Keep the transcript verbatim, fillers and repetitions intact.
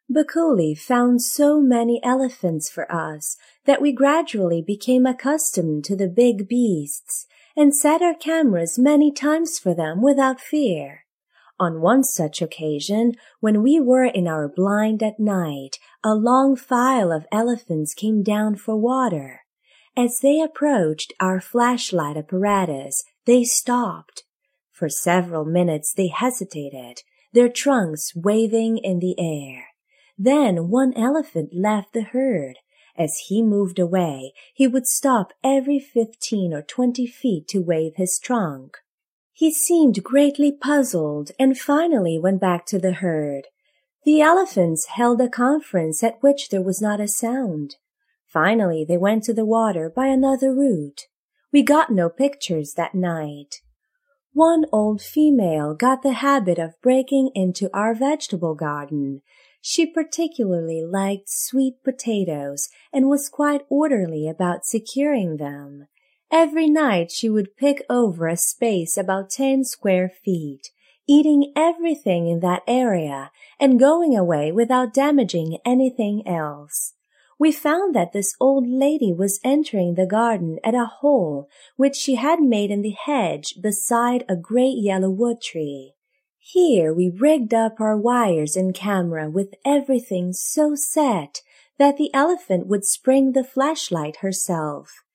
Bakuli found so many elephants for us that we gradually became accustomed to the big beasts and set our cameras many times for them without fear. On one such occasion, when we were in our blind at night, a long file of elephants came down for water. As they approached our flashlight apparatus, they stopped. For several minutes they hesitated, their trunks waving in the air. Then one elephant left the herd. As he moved away, he would stop every fifteen or twenty feet to wave his trunk. He seemed greatly puzzled and finally went back to the herd. The elephants held a conference at which there was not a sound. Finally, they went to the water by another route. We got no pictures that night. One old female got the habit of breaking into our vegetable garden. She particularly liked sweet potatoes and was quite orderly about securing them. Every night she would pick over a space about ten square feet, eating everything in that area and going away without damaging anything else. We found that this old lady was entering the garden at a hole which she had made in the hedge beside a great yellow wood tree. Here we rigged up our wires and camera with everything so set that the elephant would spring the flashlight herself.